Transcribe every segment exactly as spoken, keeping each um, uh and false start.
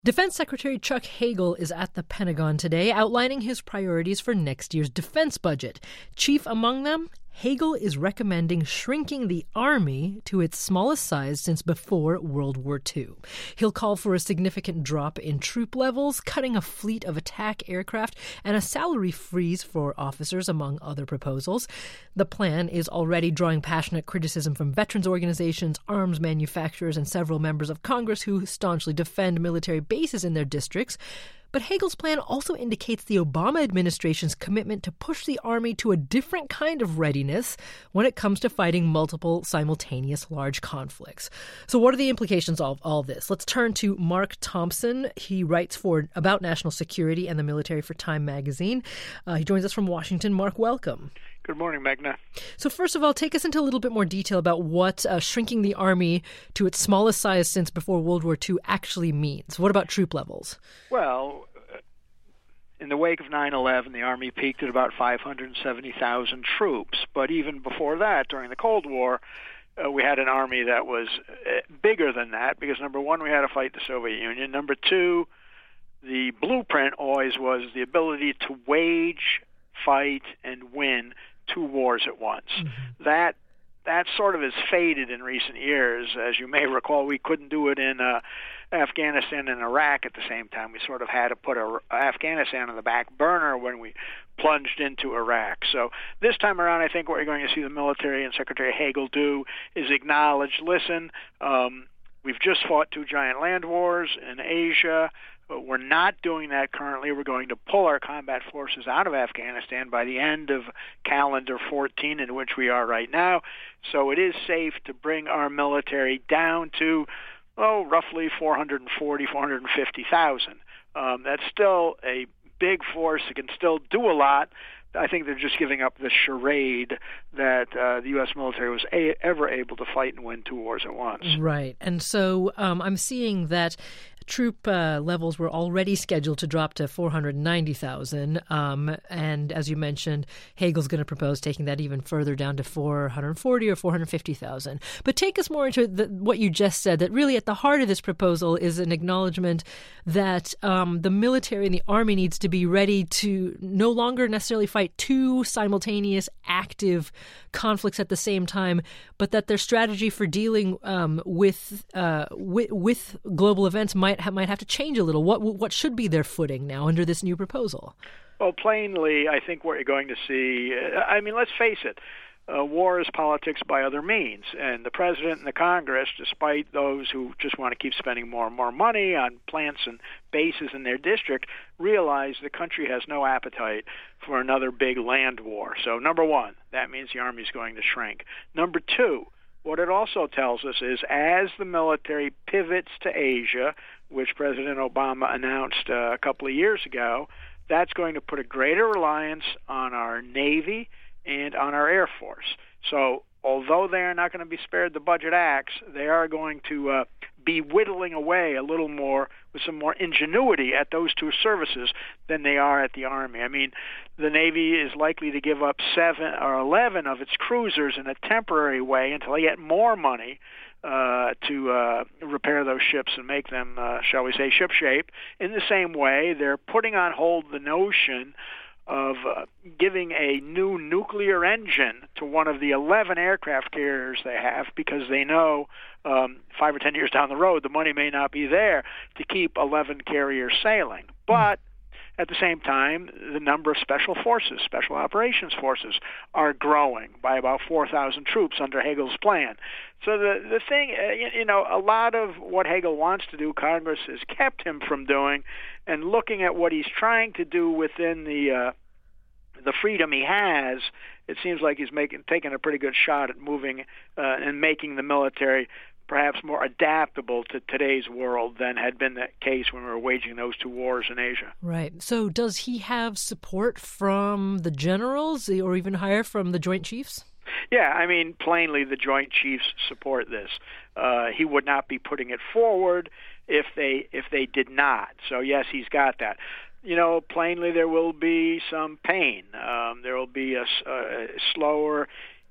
Defense Secretary Chuck Hagel is at the Pentagon today outlining his priorities for next year's defense budget. Chief among them, Hagel is recommending shrinking the Army to its smallest size since before World War Two. He'll call for a significant drop in troop levels, cutting a fleet of attack aircraft, and a salary freeze for officers, among other proposals. The plan is already drawing passionate criticism from veterans organizations, arms manufacturers, and several members of Congress who staunchly defend military bases in their districts. But Hagel's plan also indicates the Obama administration's commitment to push the Army to a different kind of readiness when it comes to fighting multiple simultaneous large conflicts. So what are the implications of all this? Let's turn to Mark Thompson. He writes for About National Security and the Military for Time magazine. Uh, he joins us from Washington. Mark, welcome. Good morning, Meghna. So first of all, take us into a little bit more detail about what uh, shrinking the Army to its smallest size since before World War Two actually means. What about troop levels? Well, in the wake of nine eleven, the Army peaked at about five hundred seventy thousand troops. But even before that, during the Cold War, uh, we had an Army that was uh, bigger than that because, number one, we had to fight the Soviet Union. Number two, the blueprint always was the ability to wage, fight, and win two wars at once. Mm-hmm. That that sort of has faded in recent years. As you may recall, we couldn't do it in uh, Afghanistan and Iraq at the same time. We sort of had to put a, Afghanistan on the back burner when we plunged into Iraq. So this time around, I think what you're going to see the military and Secretary Hagel do is acknowledge, listen, um, we've just fought two giant land wars in Asia. But we're not doing that currently. We're going to pull our combat forces out of Afghanistan by the end of calendar fourteen, in which we are right now. So it is safe to bring our military down to, oh, roughly four hundred forty, four hundred fifty thousand. Um, that's still a big force. It can still do a lot. I think they're just giving up the charade that uh, the U S military was a- ever able to fight and win two wars at once. Right. And so um, I'm seeing that troop uh, levels were already scheduled to drop to four hundred ninety thousand. Um, and as you mentioned, Hagel's going to propose taking that even further down to four hundred forty or four hundred fifty thousand. But take us more into the, what you just said, that really at the heart of this proposal is an acknowledgement that um, the military and the Army needs to be ready to no longer necessarily fight two simultaneous active conflicts at the same time, but that their strategy for dealing um, with, uh, with with global events might ha- might have to change a little. What what should be their footing now under this new proposal? Well, plainly, I think what you're going to see, I mean, let's face it, uh, war is politics by other means. And the president and the Congress, despite those who just want to keep spending more and more money on plants and bases in their district, realize the country has no appetite for another big land war. So, number one, that means the Army is going to shrink. Number two, what it also tells us is as the military pivots to Asia, which President Obama announced uh, a couple of years ago, that's going to put a greater reliance on our Navy and on our Air Force. So although they are not going to be spared the budget axe, they are going to uh, be whittling away a little more with some more ingenuity at those two services than they are at the Army. I mean, the Navy is likely to give up seven or eleven of its cruisers in a temporary way until they get more money uh, to uh, repair those ships and make them, uh, shall we say, shipshape. In the same way, they're putting on hold the notion of uh, giving a new nuclear engine to one of the eleven aircraft carriers they have because they know um, five or ten years down the road the money may not be there to keep eleven carriers sailing. But at the same time, the number of special forces, special operations forces, are growing by about four thousand troops under Hagel's plan. So the, the thing, uh, you, you know, a lot of what Hagel wants to do, Congress has kept him from doing, and looking at what he's trying to do within the uh, the freedom he has, it seems like he's making taking a pretty good shot at moving uh, and making the military perhaps more adaptable to today's world than had been the case when we were waging those two wars in Asia. Right. So does he have support from the generals or even higher from the Joint Chiefs? Yeah, I mean, plainly the Joint Chiefs support this. Uh, he would not be putting it forward if they if they did not. So, yes, he's got that. You know, plainly there will be some pain. Um, there will be a, a slower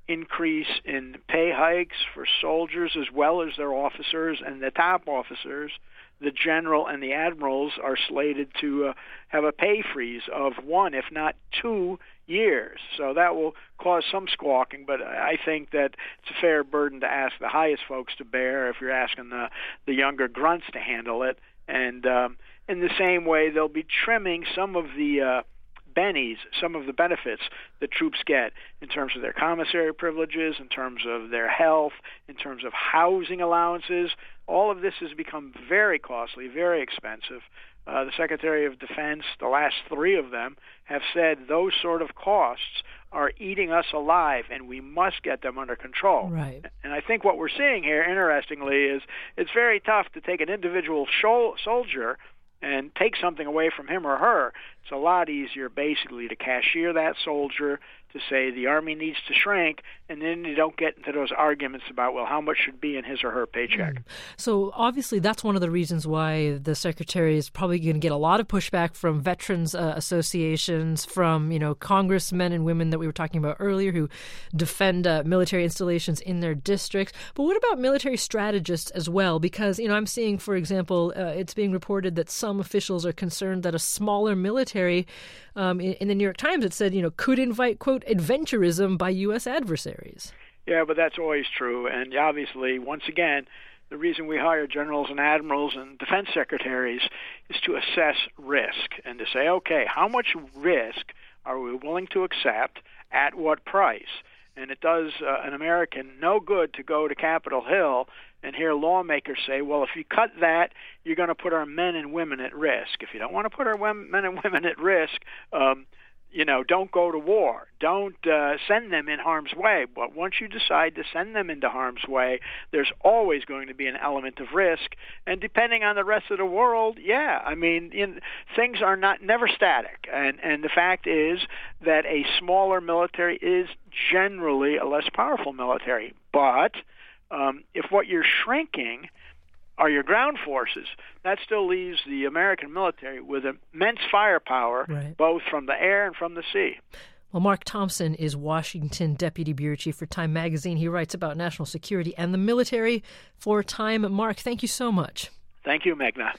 increase in pay hikes for soldiers as well as their officers and the top officers. The general and the admirals are slated to uh, have a pay freeze of one, if not two, years. So that will cause some squawking, but I think that it's a fair burden to ask the highest folks to bear if you're asking the, the younger grunts to handle it. And um, in the same way, they'll be trimming some of the uh, bennies, some of the benefits that troops get in terms of their commissary privileges, in terms of their health, in terms of housing allowances. All of this has become very costly, very expensive. Uh, the Secretary of Defense, the last three of them, have said those sort of costs are eating us alive, and we must get them under control. Right. And I think what we're seeing here, interestingly, is it's very tough to take an individual shol- soldier and take something away from him or her. It's a lot easier, basically, to cashier that soldier, to say the Army needs to shrink, and then you don't get into those arguments about, well, how much should be in his or her paycheck. Mm. So obviously that's one of the reasons why the Secretary is probably going to get a lot of pushback from veterans uh, associations, from, you know, congressmen and women that we were talking about earlier who defend uh, military installations in their districts. But what about military strategists as well? Because, you know, I'm seeing, for example, uh, it's being reported that some officials are concerned that a smaller military, um, in, in the New York Times, it said, you know, could invite, quote, adventurism by U S adversaries. Yeah, but that's always true. And obviously, once again, the reason we hire generals and admirals and defense secretaries is to assess risk and to say, okay, how much risk are we willing to accept at what price? And it does uh, an American no good to go to Capitol Hill and hear lawmakers say, well, if you cut that, you're going to put our men and women at risk. If you don't want to put our men and women at risk, um, you know, don't go to war. Don't uh, send them in harm's way. But once you decide to send them into harm's way, there's always going to be an element of risk. And depending on the rest of the world, yeah, I mean, in, things are not never static. And and the fact is that a smaller military is generally a less powerful military. But um, if what you're shrinking are your ground forces, that still leaves the American military with immense firepower, right, both from the air and from the sea. Well, Mark Thompson is Washington Deputy Bureau Chief for Time Magazine. He writes about national security and the military for Time. Mark, thank you so much. Thank you, Meghna.